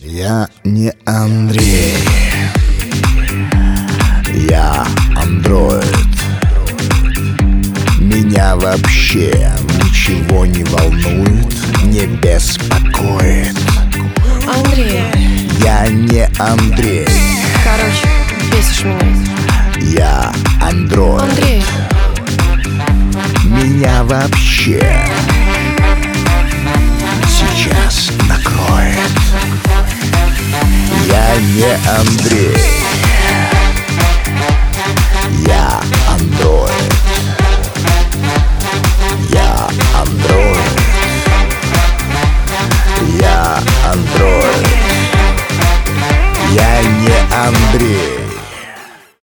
Я не Андрей, я андроид. Меня вообще ничего не волнует, не беспокоит. Андрей. Я не Андрей. Короче, бесишь меня. Я андроид. Андрей. Меня вообще сейчас накроет. Я не Андрей.